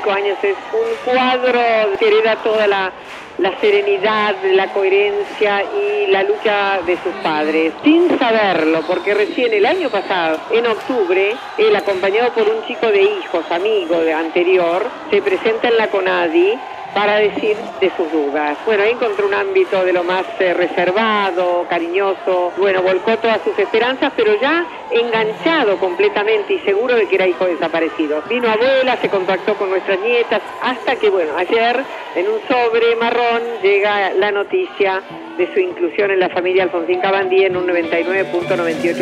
25 años es un cuadro que hereda toda la serenidad, la coherencia y la lucha de sus padres, sin saberlo, porque recién el año pasado, en octubre, él, acompañado por un chico de hijos, amigo de anterior, se presenta en la CONADI para decir de sus dudas. Bueno, ahí encontró un ámbito de lo más reservado, cariñoso, bueno, volcó todas sus esperanzas, pero ya enganchado completamente y seguro de que era hijo desaparecido. Vino abuela, se contactó con nuestras nietas, hasta que, bueno, ayer, en un sobre marrón, llega la noticia de su inclusión en la familia Alfonsín Cabandí en un 99.98%.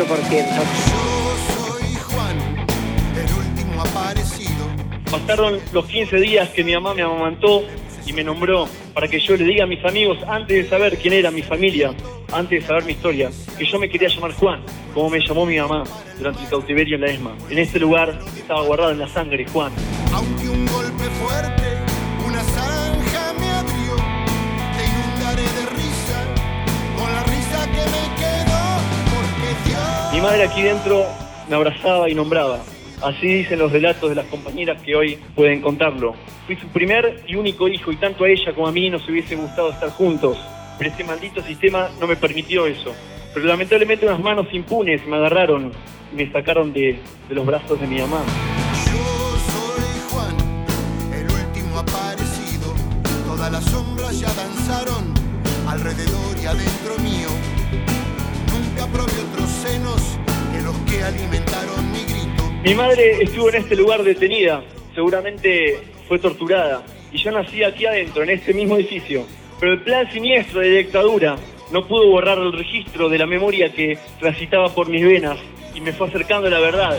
Pasaron los 15 días que mi mamá me amamantó y me nombró para que yo le diga a mis amigos, antes de saber quién era mi familia, antes de saber mi historia, que yo me quería llamar Juan, como me llamó mi mamá durante el cautiverio en la ESMA. En este lugar estaba guardado en la sangre Juan. Aunque un golpe fuerte, una zanja me abrió, te inundaré de risa, con la risa que me quedó, porque Dios... Mi madre aquí dentro me abrazaba y nombraba. Así dicen los relatos de las compañeras que hoy pueden contarlo. Fui su primer y único hijo y tanto a ella como a mí nos hubiese gustado estar juntos. Pero este maldito sistema no me permitió eso. Pero lamentablemente unas manos impunes me agarraron y me sacaron de los brazos de mi mamá. Yo soy Juan, el último aparecido. Todas las sombras ya danzaron alrededor y adentro mío. Nunca probé otros senos que los que alimentaron mi grito. Mi madre estuvo en este lugar detenida, seguramente fue torturada, y yo nací aquí adentro, en este mismo edificio. Pero el plan siniestro de dictadura no pudo borrar el registro de la memoria que transitaba por mis venas y me fue acercando a la verdad.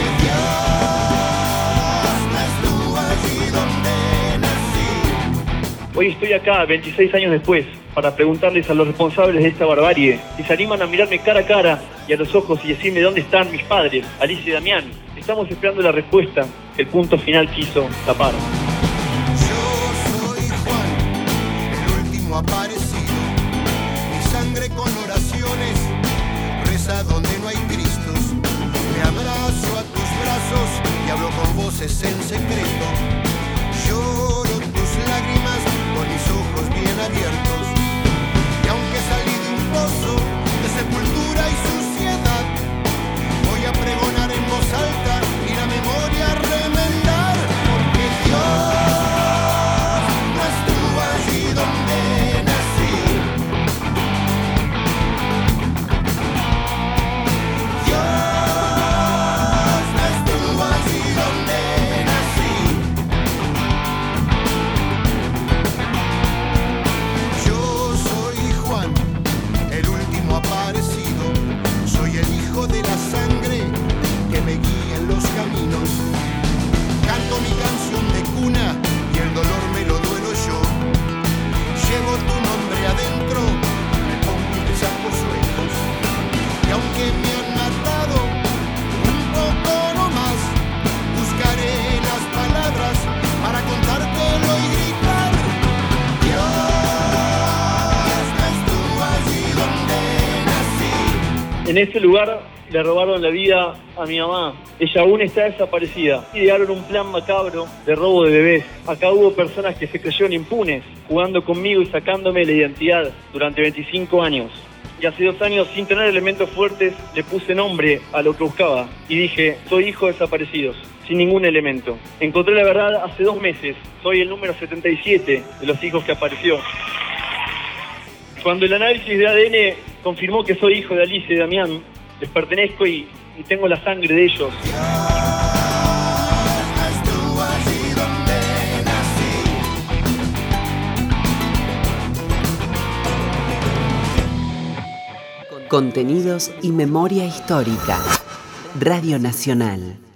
Hoy estoy acá, 26 años después, para preguntarles a los responsables de esta barbarie si se animan a mirarme cara a cara y a los ojos y decirme dónde están mis padres, Alicia y Damián. Estamos esperando la respuesta que el punto final quiso tapar. Yo soy Juan, el último aparecido. Mi sangre con oraciones reza donde no hay Cristos. Me abrazo a tus brazos y hablo con voces en secreto. Lloro tus lágrimas con mis ojos bien abiertos. Y aunque salí de un pozo de sepultura y suciedad, voy a pregonar en voz alta y la memoria remendar, porque Dios no estuvo allí donde nací. Dios no estuvo allí donde nací. Yo soy Juan, el último aparecido. Soy el hijo de la sangre que me guía en los caminos. Canto mi canción de cuna y el dolor me lo duelo yo. Llevo tu nombre adentro, me pongo mis ojos sueltos. Y aunque me han matado un poco no más, buscaré las palabras para contártelo y gritar. Dios no estuvo allí donde nací. En este lugar le robaron la vida a mi mamá. Ella aún está desaparecida. Idearon un plan macabro de robo de bebés. Acá hubo personas que se creyeron impunes, jugando conmigo y sacándome la identidad durante 25 años. Y hace 2 años, sin tener elementos fuertes, le puse nombre a lo que buscaba. Y dije, soy hijo de desaparecidos, sin ningún elemento. Encontré la verdad hace 2 meses. Soy el número 77 de los hijos que apareció. Cuando el análisis de ADN confirmó que soy hijo de Alicia y Damián, les pertenezco y tengo la sangre de ellos. Contenidos y memoria histórica. Radio Nacional.